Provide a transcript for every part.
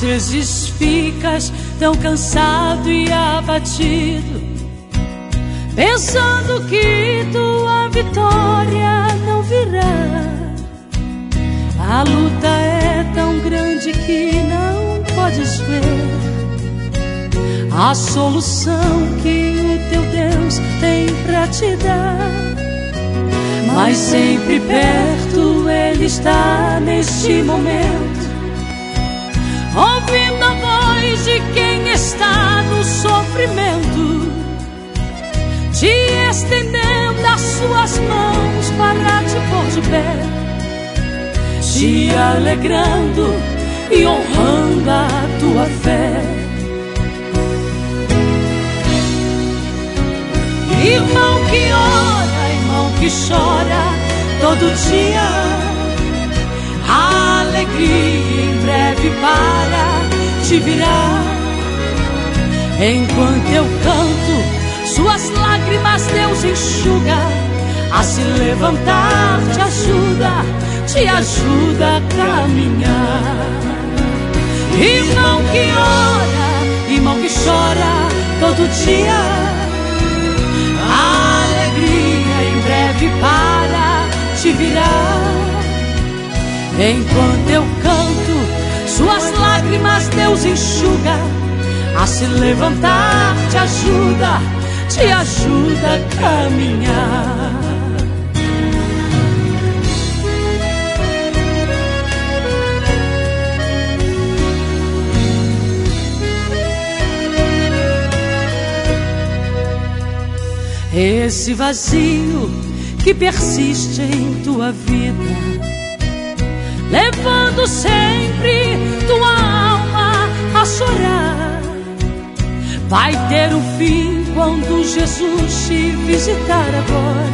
Às vezes ficas tão cansado e abatido, pensando que tua vitória não virá. A luta é tão grande que não podes ver a solução que o teu Deus tem pra te dar. Mas sempre perto Ele está neste momento, ouvindo a voz de quem está no sofrimento, te estendendo as suas mãos para te pôr de pé, te alegrando e honrando a tua fé. Irmão que ora, irmão que chora todo dia, a alegria em breve para te virar. Enquanto eu canto, suas lágrimas Deus enxuga. A se levantar te ajuda a caminhar. Irmão que ora, irmão que chora todo dia, a alegria em breve para te virar. Enquanto eu canto, suas lágrimas Deus enxuga. A se levantar te ajuda a caminhar. Esse vazio que persiste em tua vida, levando sempre tua alma a chorar, vai ter um fim quando Jesus te visitar agora,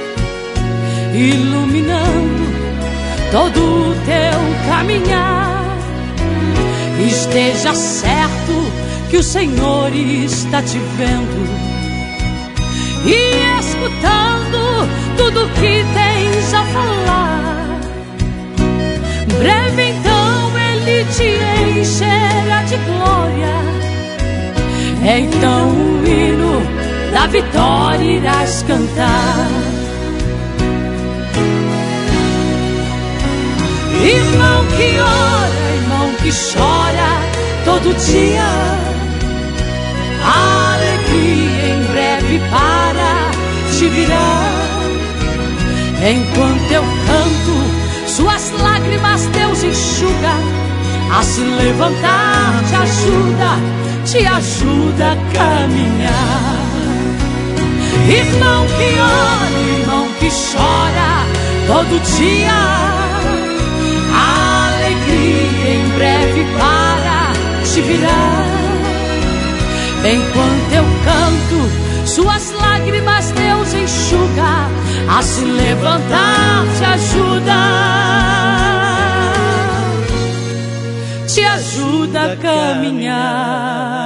iluminando todo o teu caminhar. Esteja certo que o Senhor está te vendo e escutando tudo que tens a falar. Breve então Ele te encherá de glória, então o hino da vitória irás cantar. Irmão que ora, irmão que chora todo dia, a alegria em breve para te virar. Enquanto eu canto, suas lágrimas Deus enxuga. A se levantar te ajuda a caminhar. Irmão que ora, irmão que chora todo dia, a alegria em breve para te virar. Enquanto eu canto, suas lágrimas Deus enxuga. A se levantar te ajuda a caminhar.